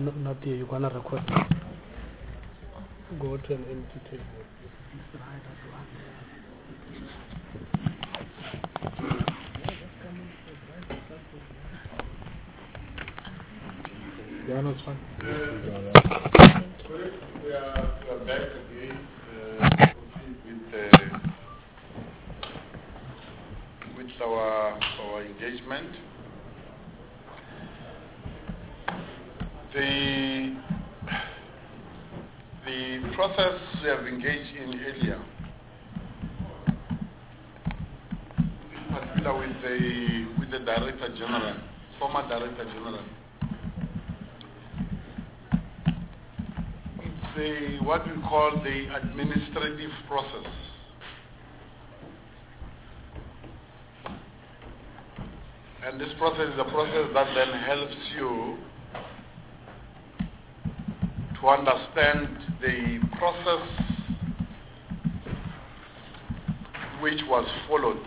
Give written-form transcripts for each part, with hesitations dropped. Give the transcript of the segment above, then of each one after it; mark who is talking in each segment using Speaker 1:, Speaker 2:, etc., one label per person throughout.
Speaker 1: not here. You're gonna record. Go to an empty table. Yeah, no, it's fine.
Speaker 2: We are back again with our engagement. The process we have engaged in earlier, in particular with the Director General, former Director General, it's what we call the administrative process. And this process is a process that then helps you to understand the process which was followed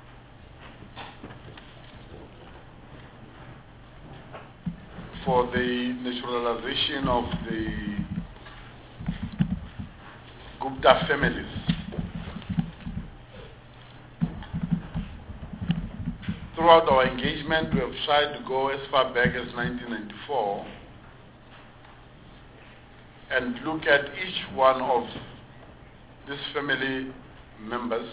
Speaker 2: for the naturalization of the Gupta families. Throughout our engagement, we have tried to go as far back as 1994 and look at each one of these family members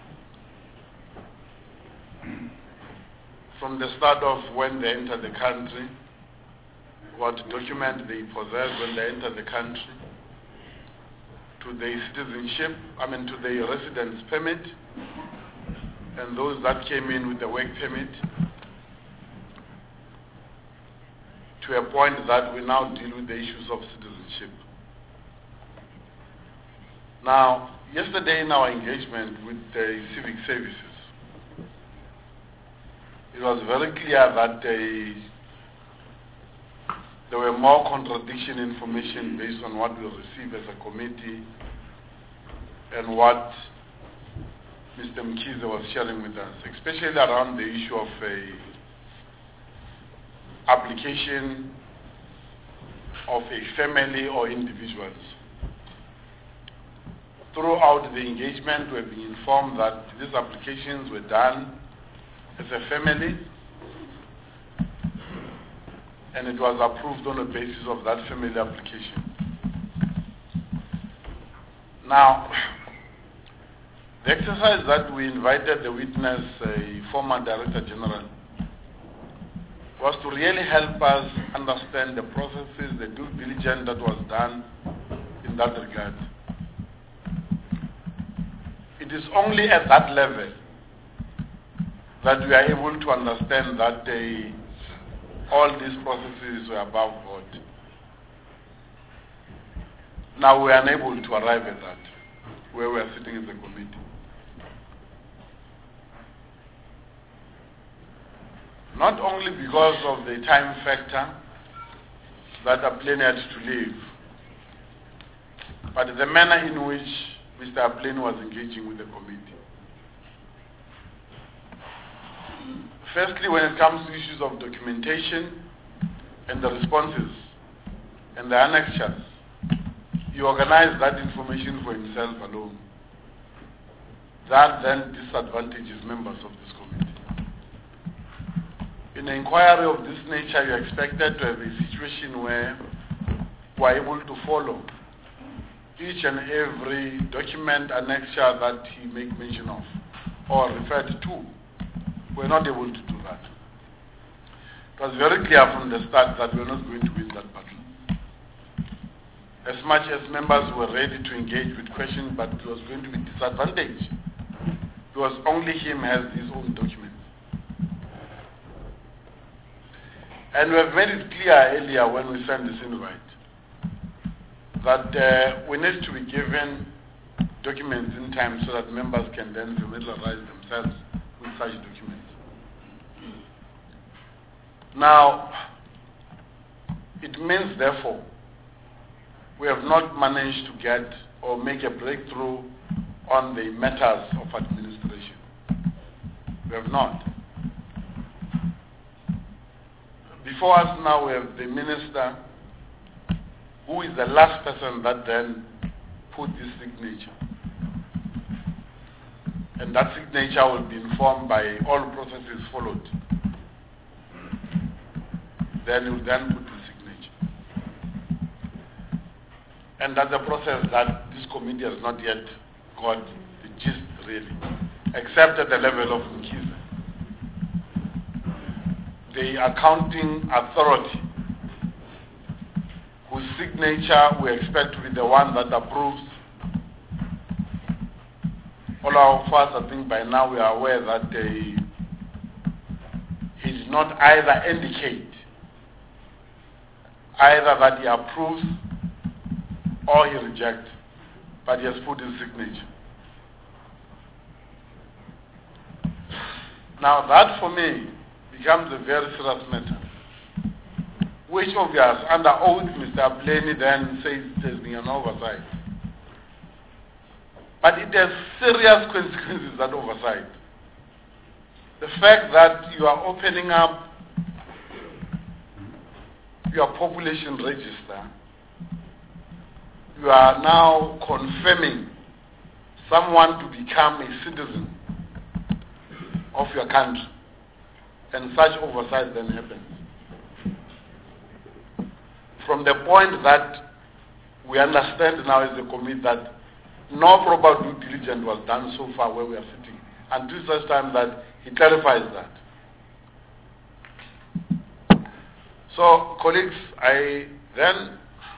Speaker 2: from the start of when they entered the country, what document they possess when they enter the country, to their citizenship, to their residence permit, and those that came in with the work permit, to a point that we now deal with the issues of citizenship. Now, yesterday in our engagement with the civic services, it was very clear that there were more contradiction information based on what we received as a committee and what Mr. Mkhize was sharing with us, especially around the issue of application of a family or individuals. Throughout the engagement, we have been informed that these applications were done as a family, and it was approved on the basis of that family application. Now, the exercise that we invited the witness, a former Director General, was to really help us understand the processes, the due diligence that was done in that regard. It is only at that level that we are able to understand that all these processes were above board. Now we are unable to arrive at that, where we are sitting as a committee. Not only because of the time factor that Aplane had to leave, but the manner in which Mr. Aplane was engaging with the committee. Firstly, when it comes to issues of documentation and the responses and the annexures, he organized that information for himself alone. That then disadvantages members of this committee. In an inquiry of this nature, you are expected to have a situation where you are able to follow each and every document annexure that he made mention of or referred to. We are not able to do that. It was very clear from the start that we are not going to win that battle. As much as members were ready to engage with questions, but it was going to be disadvantaged. Because only him has his own documents. And we have made it clear earlier when we sent this invite that we need to be given documents in time so that members can then familiarize themselves with such documents. Now, it means therefore we have not managed to get or make a breakthrough on the matters of administration. We have not. Before us now we have the Minister who is the last person that then put this signature. And that signature will be informed by all processes followed. Then you then put the signature. And that's a process that this committee has not yet got the gist really, except at the level of Mkhize. The accounting authority, whose signature we expect to be the one that approves. All of us, I think by now we are aware that he did not either indicate either that he approves or he rejects, but he has put his signature. Now that for me becomes a very serious matter. Which of us, under oath, Mr. Blaney then says there's been an oversight. But it has serious consequences, that oversight. The fact that you are opening up your population register, you are now confirming someone to become a citizen of your country, and such oversight then happens. From the point that we understand now as a committee that no proper due diligence was done so far where we are sitting, until such time that he clarifies that. So, colleagues, I then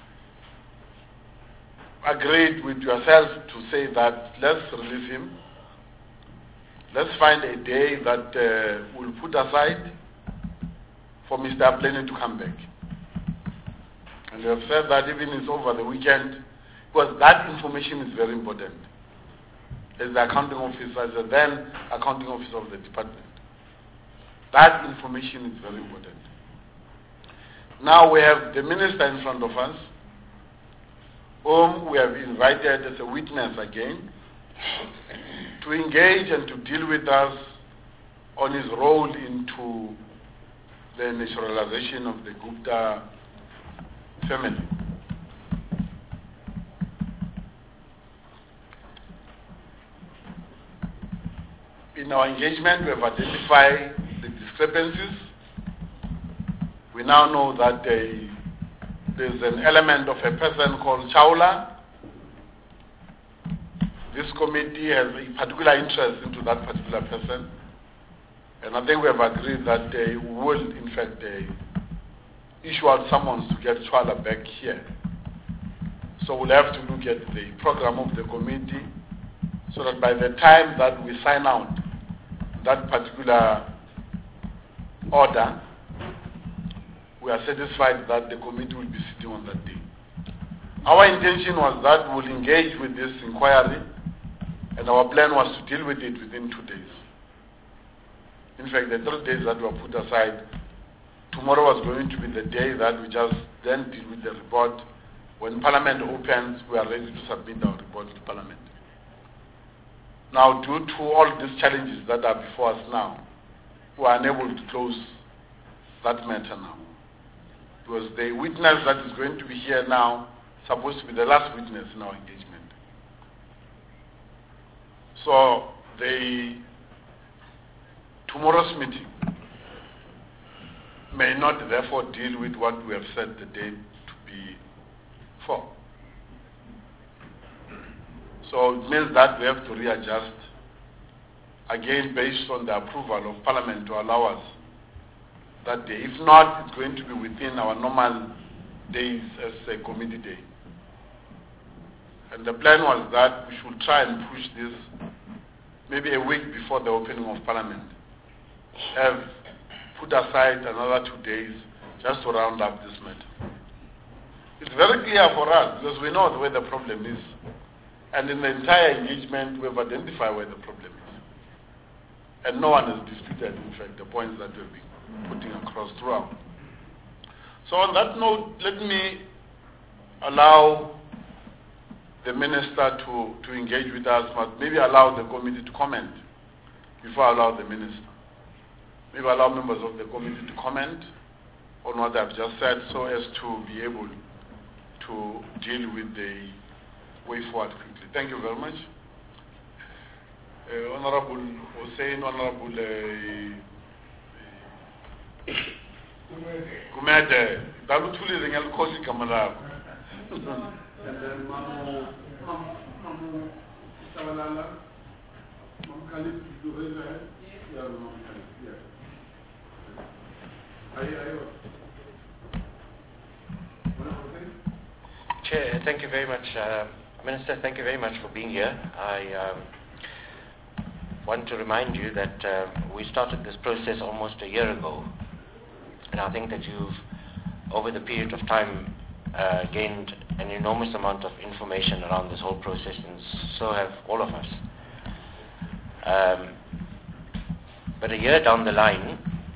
Speaker 2: agreed with yourselves to say that let's release him. Let's find a day that we'll put aside for Mr. Blaney to come back. And we have said that even it's over the weekend, because that information is very important. As the accounting officer, as the then accounting officer of the department, that information is very important. Now we have the minister in front of us, whom we have invited as a witness again, to engage and to deal with us on his role into the naturalization of the Gupta family. In our engagement, we have identified the discrepancies. We now know that there's an element of a person called Chawla. This committee has a particular interest into that particular person. And I think we have agreed that we will, in fact, issue out summons to get Chawla back here. So we'll have to look at the program of the committee so that by the time that we sign out that particular order, we are satisfied that the committee will be sitting on that day. Our intention was that we'll engage with this inquiry, and our plan was to deal with it within 2 days. In fact, the 3 days that were put aside, tomorrow was going to be the day that we just then deal with the report. When Parliament opens, we are ready to submit our report to Parliament. Now, due to all these challenges that are before us now, we are unable to close that matter now. Because the witness that is going to be here now is supposed to be the last witness in our engagement. So, tomorrow's meeting may not therefore deal with what we have set the date to be for. So it means that we have to readjust again based on the approval of Parliament to allow us that day. If not, it's going to be within our normal days as a committee day. And the plan was that we should try and push this maybe a week before the opening of Parliament. Have put aside another 2 days just to round up this matter. It's very clear for us because we know where the problem is. And in the entire engagement, we have identified where the problem is. And no one has disputed, in fact, the points that we've been putting across throughout. So on that note, let me allow the minister to engage with us, but maybe allow the committee to comment before I allow the minister. Maybe allow members of the committee to comment on what I've just said so as to be able to to deal with the way forward quickly. Thank you very much. Honorable Hussein, Honorable Gumede, Dalutuli Ringal Kosi Kamara. And then Mamu Savalala, Mam Khalid, you raise your hand? Yeah, Mam Khalid, yeah.
Speaker 3: Chair, thank you very much. Minister, thank you very much for being here. I want to remind you that we started this process almost a year ago. And I think that you've, over the period of time, gained an enormous amount of information around this whole process, and so have all of us. But a year down the line,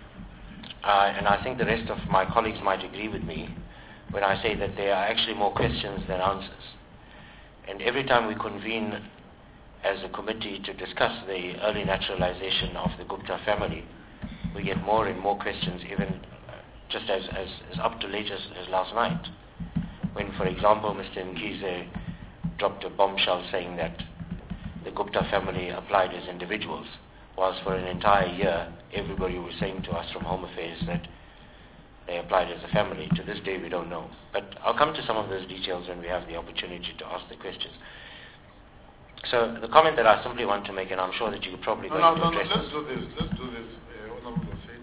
Speaker 3: and I think the rest of my colleagues might agree with me when I say that there are actually more questions than answers. And every time we convene as a committee to discuss the early naturalization of the Gupta family, we get more and more questions, even just as up to late as last night, when, for example, Mr. Mkhize dropped a bombshell saying that the Gupta family applied as individuals, whilst for an entire year everybody was saying to us from Home Affairs that they applied as a family. To this day we don't know. But I'll come to some of those details when we have the opportunity to ask the questions. So the comment that I simply want to make, and I'm sure that you're probably going to address
Speaker 2: let's do this, Honorable Hussein.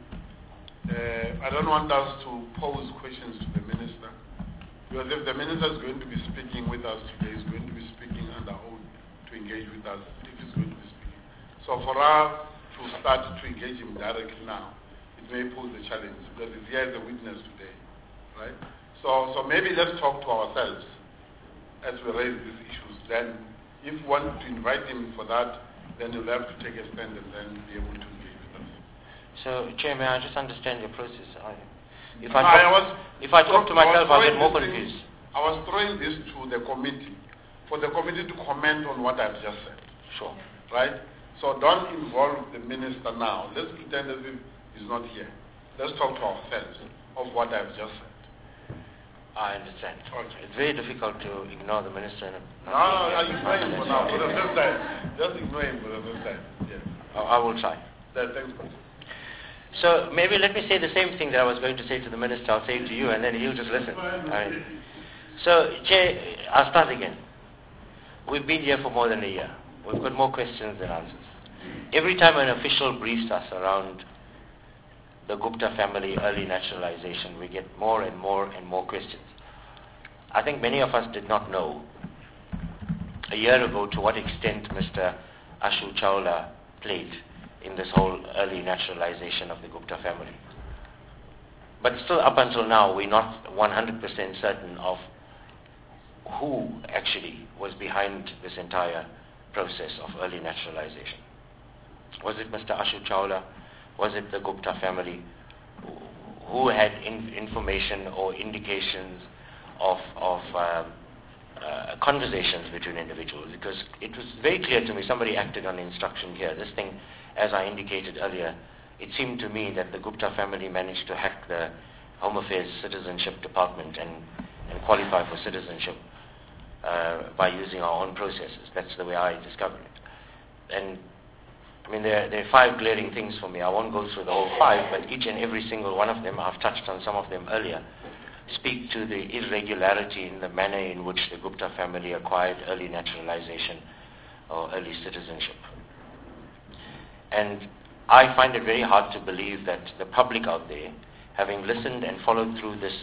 Speaker 2: I don't want us to pose questions to the Minister, because if the Minister is going to be speaking with us today, he's going to be speaking under oath to engage with us, if he's going to be speaking. So for us to start to engage him directly now, it may pose a challenge, because he's here as a witness today, right? So maybe let's talk to ourselves as we raise these issues. Then if we want to invite him for that, then you'll have to take a stand and then be able to engage with us.
Speaker 3: So, Chair, may I just understand your process? If I talk to myself, I'll get more confused.
Speaker 2: I was throwing this to the committee, for the committee to comment on what I've just said.
Speaker 3: Sure.
Speaker 2: Right? So don't involve the Minister now. Let's pretend as if he's not here. Let's talk to ourselves of what I've just said.
Speaker 3: I understand.
Speaker 2: Okay.
Speaker 3: It's very difficult to ignore the Minister.
Speaker 2: I'll ignore him for now, for the first time. Just ignore him for the first time. Yes.
Speaker 3: I will try.
Speaker 2: Thanks.
Speaker 3: So maybe let me say the same thing that I was going to say to the Minister, I'll say it to you, and then he'll just listen. So, Chair, I'll start again. We've been here for more than a year. We've got more questions than answers. Every time an official briefs us around the Gupta family early naturalization, we get more and more and more questions. I think many of us did not know a year ago to what extent Mr. Ashu Chawla played in this whole early naturalization of the Gupta family. But still, up until now, we're not 100% certain of who actually was behind this entire process of early naturalization. Was it Mr. Ashu Chawla? Was it the Gupta family? Who had information or indications of conversations between individuals? Because it was very clear to me, somebody acted on instruction here. This thing, as I indicated earlier, it seemed to me that the Gupta family managed to hack the Home Affairs Citizenship Department and qualify for citizenship by using our own processes. That's the way I discovered it. And I mean, there are 5 glaring things for me. I won't go through the whole 5, but each and every single one of them, I've touched on some of them earlier, speak to the irregularity in the manner in which the Gupta family acquired early naturalization or early citizenship. And I find it very hard to believe that the public out there, having listened and followed through this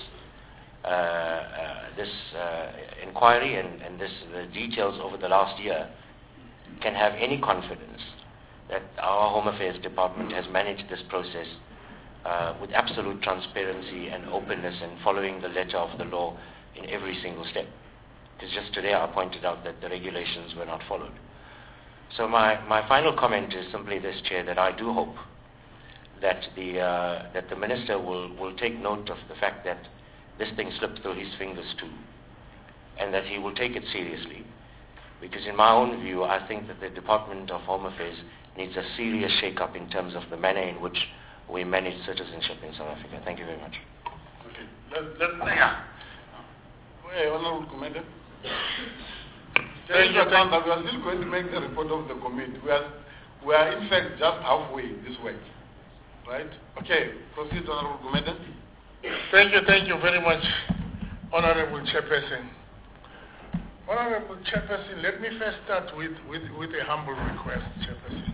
Speaker 3: inquiry and the details over the last year, can have any confidence that our Home Affairs Department has managed this process with absolute transparency and openness and following the letter of the law in every single step. Because just today I pointed out that the regulations were not followed. So my final comment is simply this, Chair, that I do hope that the Minister will take note of the fact that this thing slipped through his fingers too, and that he will take it seriously. Because in my own view, I think that the Department of Home Affairs needs a serious shake-up in terms of the manner in which we manage citizenship in South Africa. Thank you very much.
Speaker 2: Okay. Honorable Commander.
Speaker 4: Thank you.
Speaker 2: We are still going to make the report of the committee. We are in fact just halfway this way. Right? Okay, proceed, Honorable Commander.
Speaker 4: Thank you very much, Honorable Chairperson. Honorable Chairperson, let me first start with a humble request, Chairperson.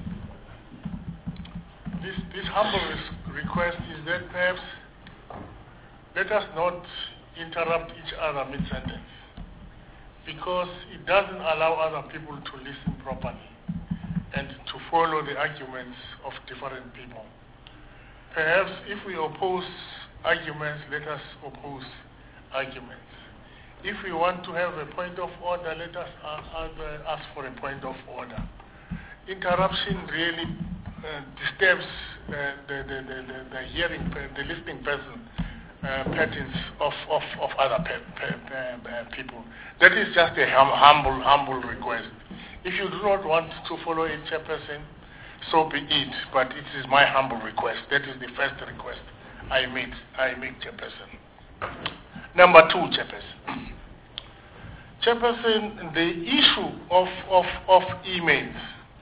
Speaker 4: This humble request is that perhaps let us not interrupt each other mid-sentence, because it doesn't allow other people to listen properly and to follow the arguments of different people. Perhaps if we oppose arguments, let us oppose arguments. If we want to have a point of order, let us ask for a point of order. Interruption really disturbs the hearing, the listening person patterns of other people. That is just a humble request. If you do not want to follow a chairperson, so be it, but it is my humble request. That is the first request I make, Chairperson. Number two, Chairperson. Chairperson, the issue of emails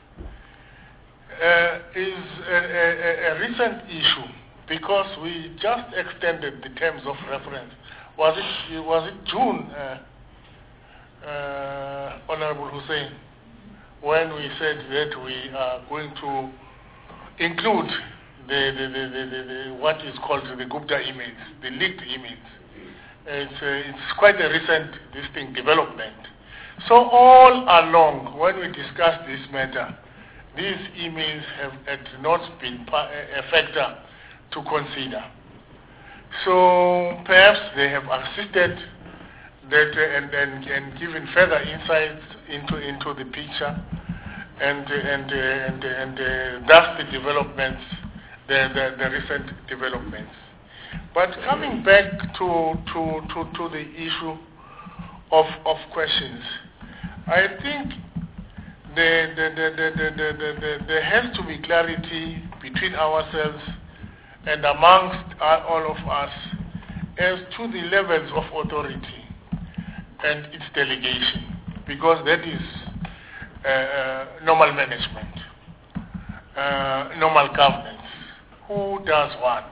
Speaker 4: is a recent issue, because we just extended the terms of reference. Was it June, Honorable Hussein, when we said that we are going to include the what is called the Gupta emails, the leaked emails. It's quite a recent development. So all along, when we discussed this matter, these emails had not been a factor to consider. So perhaps they have assisted that and given further insights into the picture, and thus the developments, the recent developments. But coming back to the issue of questions, I think there has to be clarity between ourselves and amongst all of us as to the levels of authority and its delegation, because that is normal management, normal governance. Who does what?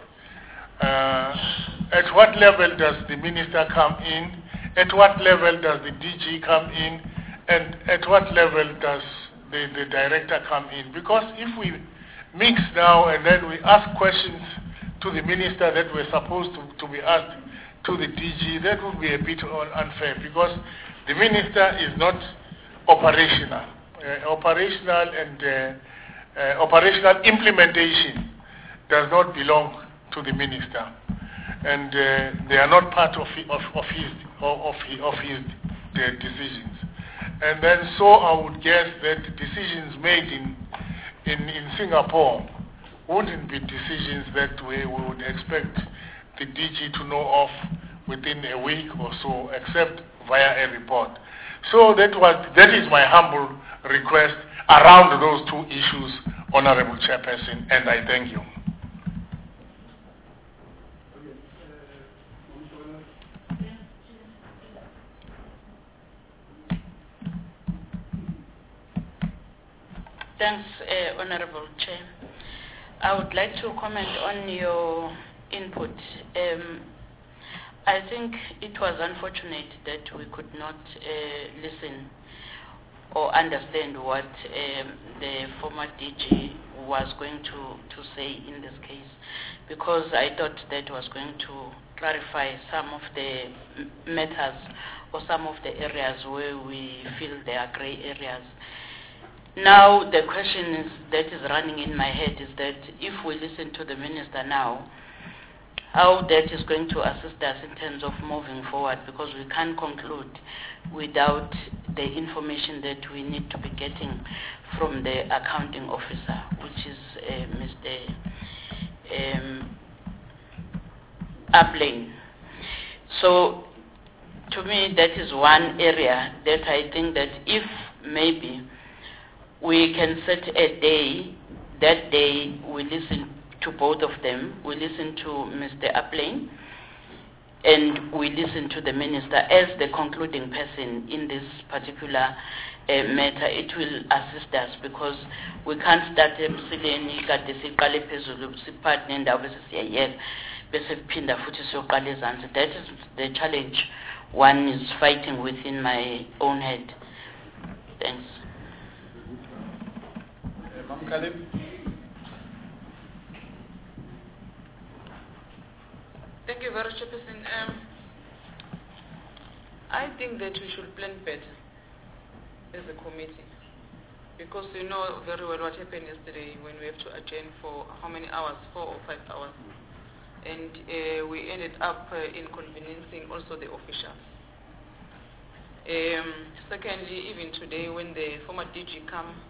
Speaker 4: At what level does the minister come in? At what level does the DG come in? And at what level does the director come in? Because if we mix now and then we ask questions to the minister that were supposed to be asked to the DG, that would be a bit unfair, because the minister is not operational. Operational implementation does not belong to the minister, and they are not part of his decisions. And then so I would guess that decisions made in Singapore wouldn't be decisions that we would expect the DG to know of within a week or so, except via a report. So that is my humble request around those two issues, Honorable Chairperson, and I thank you.
Speaker 5: Thanks, Honorable Chair. I would like to comment on your input. I think it was unfortunate that we could not listen or understand what the former DG was going to say in this case, because I thought that was going to clarify some of the matters or some of the areas where we feel there are gray areas. Now the question that is running in my head is that if we listen to the minister now, how that is going to assist us in terms of moving forward, because we can't conclude without the information that we need to be getting from the accounting officer, which is Mr. Ablane. So to me, that is one area that I think that if maybe we can set a day, that day we listen to both of them. We listen to Mr. Ablane and we listen to the minister as the concluding person in this particular matter. It will assist us because we can't start emsileni kade siqale phezulu siphathe nendawo bese siyayeka bese kuphinda futhi siyoqala ezansi. That is the challenge one is fighting within my own head. Thanks.
Speaker 2: Ma'am Khalid?
Speaker 6: Thank you very much, Chairperson. I think that we should plan better as a committee, because you know very well what happened yesterday when we have to adjourn for how many hours, 4 or 5 hours, and we ended up inconveniencing also the officials. Secondly, even today when the former DG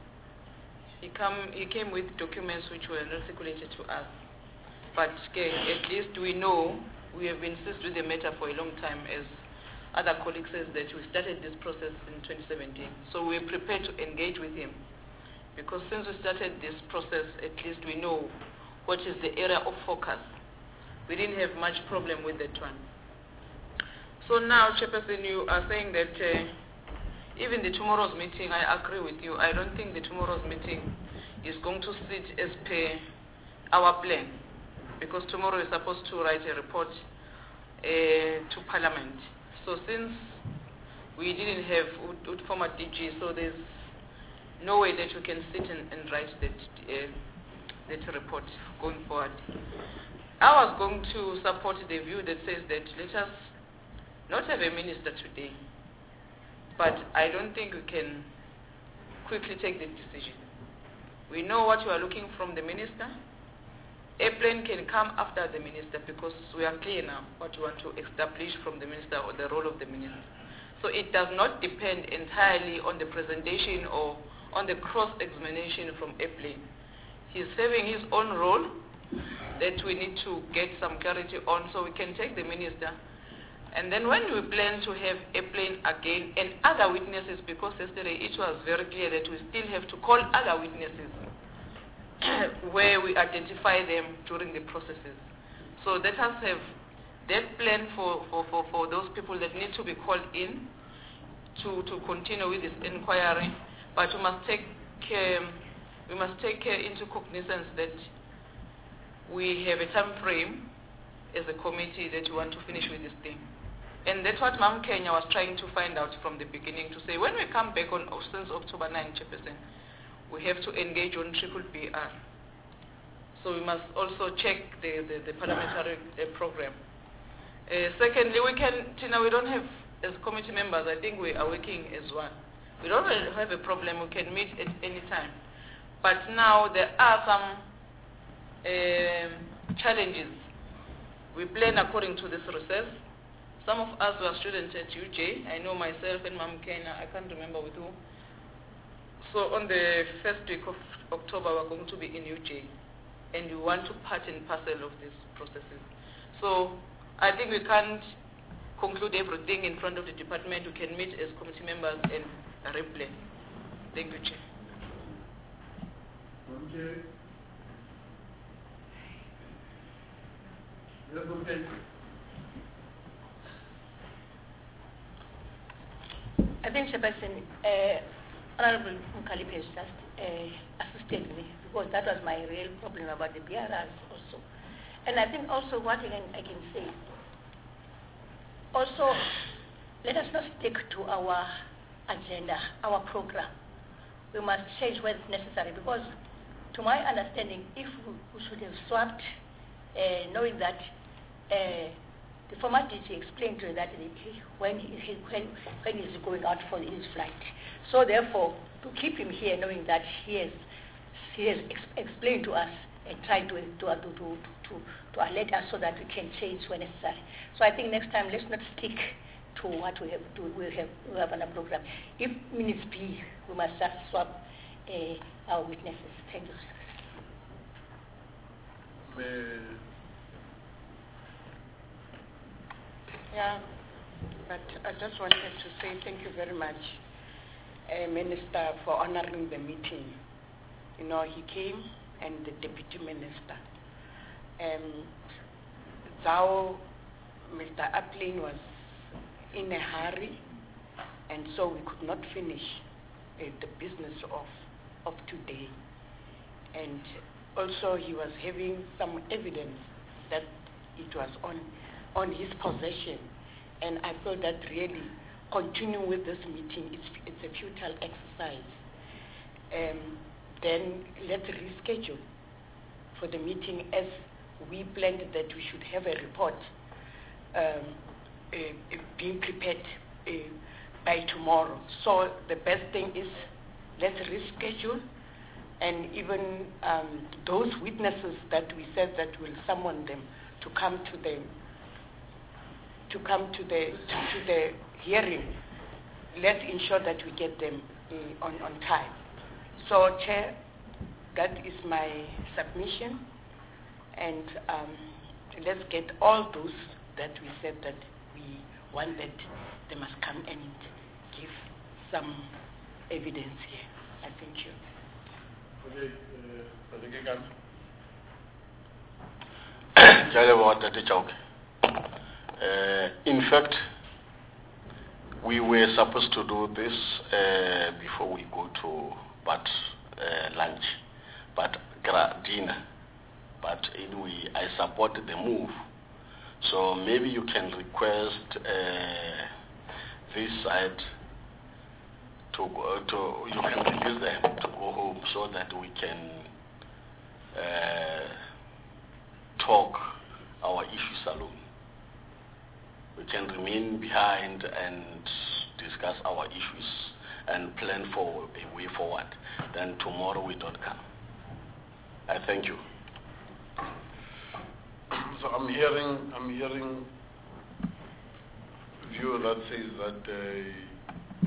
Speaker 6: he came with documents which were not circulated to us, but at least we know we have been seized with the matter for a long time, as other colleagues says that we started this process in 2017. So we're prepared to engage with him, because since we started this process, at least we know what is the area of focus. We didn't have much problem with that one. So now, Chairperson, you are saying that even the tomorrow's meeting, I agree with you. I don't think the tomorrow's meeting is going to sit as per our plan, because tomorrow is supposed to write a report to Parliament. So since we didn't have former DG, so there's no way that we can sit and write that report going forward. I was going to support the view that says that let us not have a minister today, but I don't think we can quickly take the decision. We know what we are looking from the minister. Airplane can come after the minister, because we are clear now what we want to establish from the minister or the role of the minister. So it does not depend entirely on the presentation or on the cross-examination from Airplane. He's having his own role that we need to get some clarity on, so we can take the minister. And then when we plan to have Airplane again and other witnesses, because yesterday it was very clear that we still have to call other witnesses where we identify them during the processes. So let us have that plan for those people that need to be called in to continue with this inquiry. But we must take into cognizance that we have a time frame as a committee that we want to finish with this thing. And that's what Ma'am Kenya was trying to find out from the beginning, to say when we come back on since October 9, Chairperson, we have to engage on BBR. So we must also check the parliamentary program. Secondly, we don't have, as committee members, I think we are working as one. We don't have a problem, we can meet at any time. But now there are some challenges. We plan according to this recess. Some of us were students at UJ. I know myself and Ma'am Kenya, I can't remember with who. So on the first week of October, we're going to be in UJ. And we want to part and parcel of these processes. So I think we can't conclude everything in front of the department. We can meet as committee members and replan. Thank you, Chair.
Speaker 2: Okay. Yes, okay.
Speaker 7: I think, Chairperson, Honorable Mukalipe has just assisted me, because that was my real problem about the BRRs also. And I think also what I can say, also let us not stick to our agenda, our program. We must change when it's necessary, because to my understanding, if we should have swapped, knowing that the former DG explained to that when he's going out for his flight. So therefore, to keep him here, knowing that he has explained to us and tried to alert us so that we can change when necessary. So I think next time, let's not stick to what we have on a program. If minutes be, we must just swap our witnesses. Thank you.
Speaker 8: Yeah, but I just wanted to say thank you very much, Minister, for honoring the meeting. You know, he came, and the Deputy Minister. Zao Mr. Aplin was in a hurry, and so we could not finish the business of today. And also he was having some evidence that it was on his possession. And I felt that really continuing with this meeting, it's a futile exercise. Then let's reschedule for the meeting, as we planned that we should have a report being prepared by tomorrow. So the best thing is, let's reschedule, and even those witnesses that we said that we'll summon them to come to the hearing, let's ensure that we get them on time. So, Chair, that is my submission, and let's get all those that we said that we wanted, they must come and give some evidence here. I thank you.
Speaker 2: In fact, we were supposed to do this before we go to lunch, but dinner. But anyway, I support the move. So maybe you can request this side you can release them to go home so that we can talk our issues alone. We can remain behind and discuss our issues and plan for a way forward. Then tomorrow we don't come. I thank you. So I'm hearing view that says that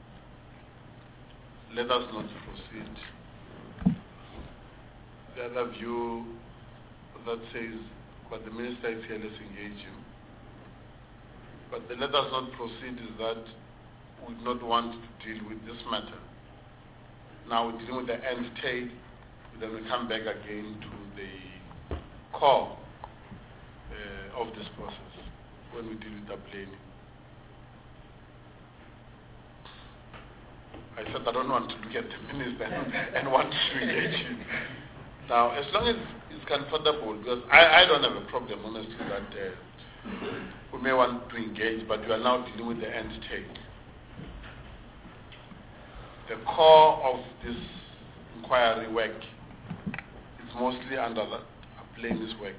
Speaker 2: let us not proceed. The other view that says, but the minister is here, let's engage him. But the let us not proceed is that we do not want to deal with this matter. Now we're dealing with the end state, then we come back again to the core of this process when we deal with the planning. I said I don't want to look at the minister and want to engage him. Now, as long as it's comfortable, because I don't have a problem, honestly, that we may want to engage, but we are now dealing with the end state. The core of this inquiry work is mostly under the plaintiff's work.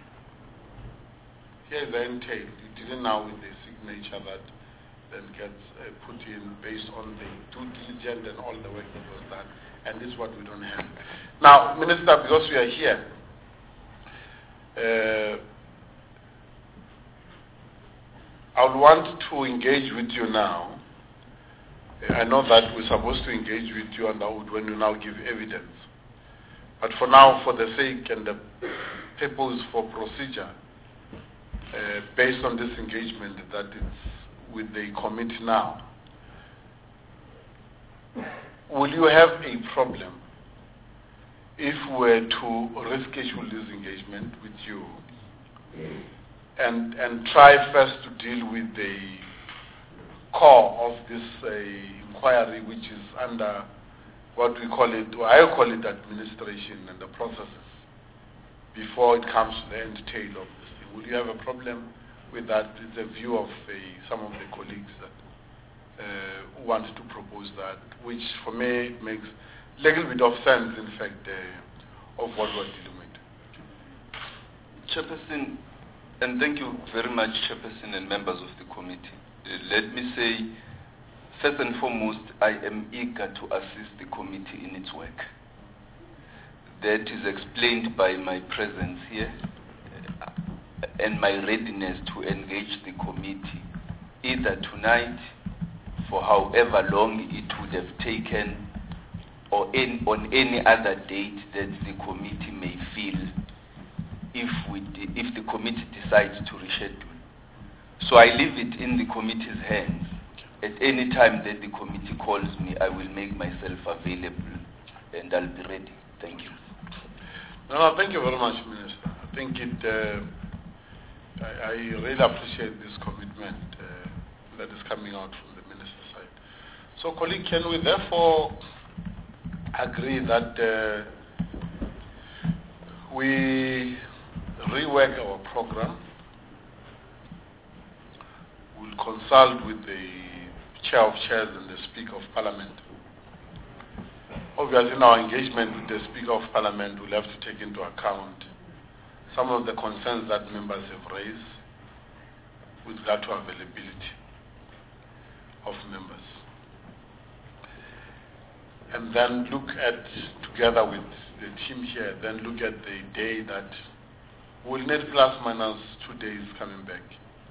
Speaker 2: Here is the entail. You didn't now with the signature that then gets put in based on the due diligence and all the work that was done. And this is what we don't have. Now, Minister, because we are here, I would want to engage with you now. I know that we're supposed to engage with you when you now give evidence. But for now, for the sake and the purpose for procedure, based on this engagement that it's with the committee now, will you have a problem if we were to reschedule this engagement with you and try first to deal with the core of this inquiry, which is under what we call it, or I call it administration and the processes, before it comes to the end tail of this thing? Would you have a problem with that? It's a view of some of the colleagues that want to propose that, which for me makes a little bit of sense, in fact, of what we're dealing with.
Speaker 9: Chairperson, and thank you very much, Chairperson and members of the committee. Let me say, first and foremost, I am eager to assist the committee in its work. That is explained by my presence here and my readiness to engage the committee, either tonight, for however long it would have taken, or on any other date that the committee may feel, if the committee decides to reschedule. So I leave it in the committee's hands. At any time that the committee calls me, I will make myself available and I'll be ready. Thank you.
Speaker 2: No, thank you very much, Minister. I think I really appreciate this commitment that is coming out from the minister's side. So, colleague, can we therefore agree that we rework our program? We'll consult with the Chair of Chairs and the Speaker of Parliament. Obviously, in our engagement with the Speaker of Parliament, we'll have to take into account some of the concerns that members have raised with regard to availability of members. And then look at, together with the team here, then look at the day that we'll need plus minus 2 days coming back.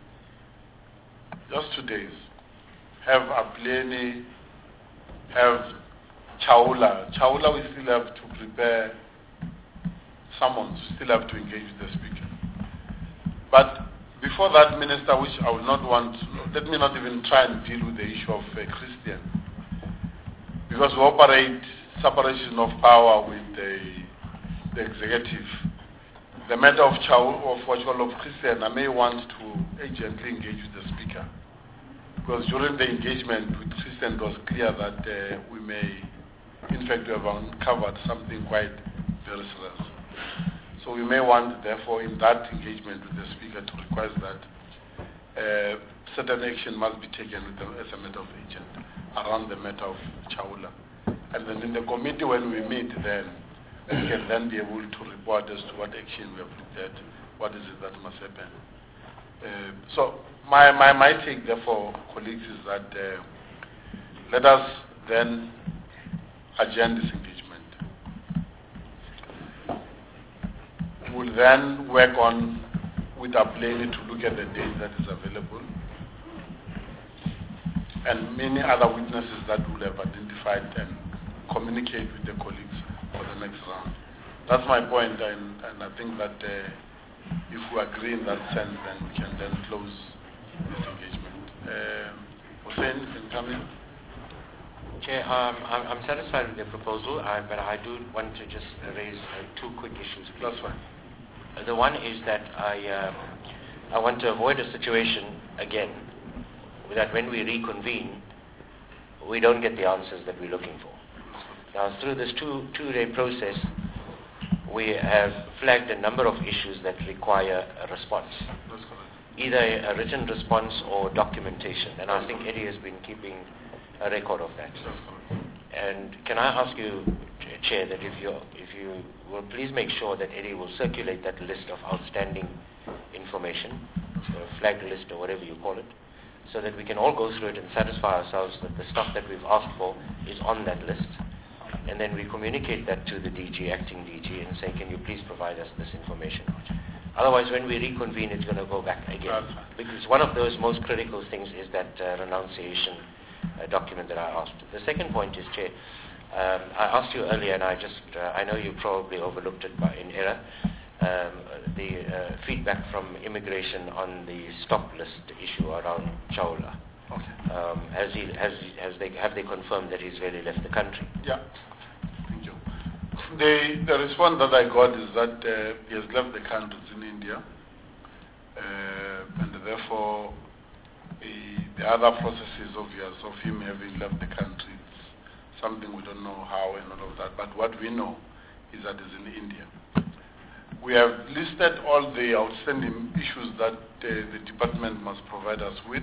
Speaker 2: Just 2 days. Have Apleni, have Chaula. Chaula, we still have to prepare summons, we still have to engage with the Speaker. But before that, Minister, which I will not want, let me not even try and deal with the issue of Christian. Because we operate separation of power with the executive. The matter of Christian, I may want to urgently engage with the Speaker. Because during the engagement with Christian, it was clear that we may, in fact, we have uncovered something quite very serious. So we may want, therefore, in that engagement with the Speaker to request that certain action must be taken with as a matter of urgent around the matter of Chaula. And then in the committee when we meet, then we can then be able to report as to what action we have looked at, what is it that must happen. So my take, therefore, colleagues, is that let us then adjourn this engagement. We'll then work on with our planning to look at the date that is available and many other witnesses that we'll have identified and communicate with the colleagues for the next round. That's my point, and I think that if we agree in that sense, then we can then close this engagement. Hussein, you can come in.
Speaker 3: Chair, I'm satisfied with the proposal, but I do want to just raise 2 quick issues, please.
Speaker 2: That's fine.
Speaker 3: The one is that I want to avoid a situation again that when we reconvene, we don't get the answers that we're looking for. Now, through this two-day process, we have flagged a number of issues that require a response, either a written response or documentation, and I think Eddie has been keeping a record of that. And can I ask you, Chair, that if you will please make sure that Eddie will circulate that list of outstanding information, a flagged list or whatever you call it, so that we can all go through it and satisfy ourselves that the stuff that we've asked for is on that list. And then we communicate that to the DG, acting DG, and say, can you please provide us this information? Otherwise, when we reconvene, it's going to go back again. Because one of those most critical things is that renunciation document that I asked. The second point is, Chair, I asked you earlier, and I know you probably overlooked it in error, the feedback from immigration on the stop list issue around Chaula. Okay. Have they confirmed that he's really left the country?
Speaker 2: Yeah. Thank you. The response that I got is that he has left the country in India, and therefore the other processes of him having left the country is something we don't know how and all of that. But what we know is that he's in India. We have listed all the outstanding issues that the department must provide us with,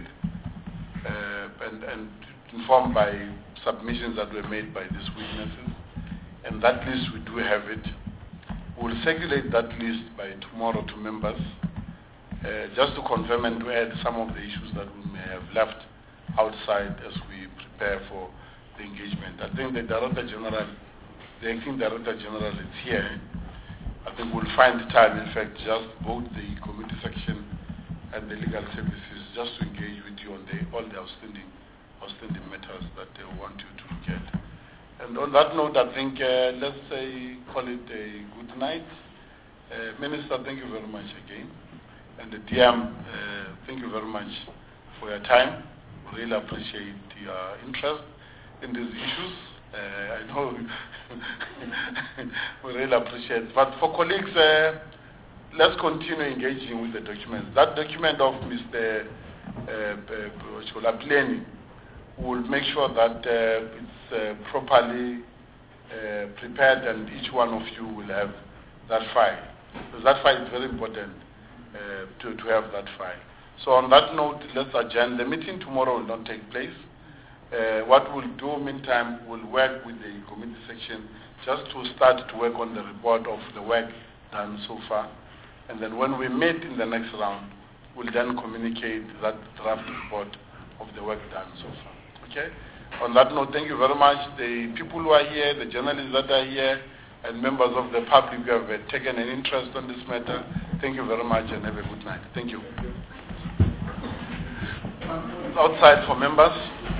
Speaker 2: and informed by submissions that were made by these witnesses. And that list, we do have it. We'll circulate that list by tomorrow to members, just to confirm and to add some of the issues that we may have left outside as we prepare for the engagement. I think the acting Director General is here. I think we'll find time, in fact, just both the committee section and the legal services, just to engage with you on all the outstanding matters that they want you to look at. And on that note, I think let's call it a good night. Minister, thank you very much again. And the DM, thank you very much for your time. We really appreciate your interest in these issues. I know we really appreciate it. But for colleagues, let's continue engaging with the documents. That document of Mr. Planning will make sure that it's properly prepared, and each one of you will have that file. Because that file is very important to have that file. So on that note, let's adjourn. The meeting tomorrow will not take place. What we'll do meantime, we'll work with the committee section just to start to work on the report of the work done so far. And then when we meet in the next round, we'll then communicate that draft report of the work done so far. Okay? On that note, thank you very much. The people who are here, the journalists that are here, and members of the public who have taken an interest on this matter, thank you very much and have a good night. Thank you. Outside for members.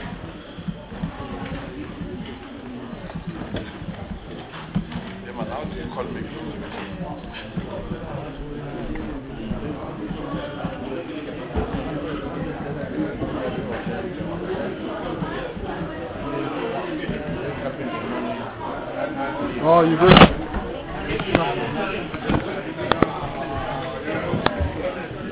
Speaker 2: How do you call me?
Speaker 1: Oh, you good?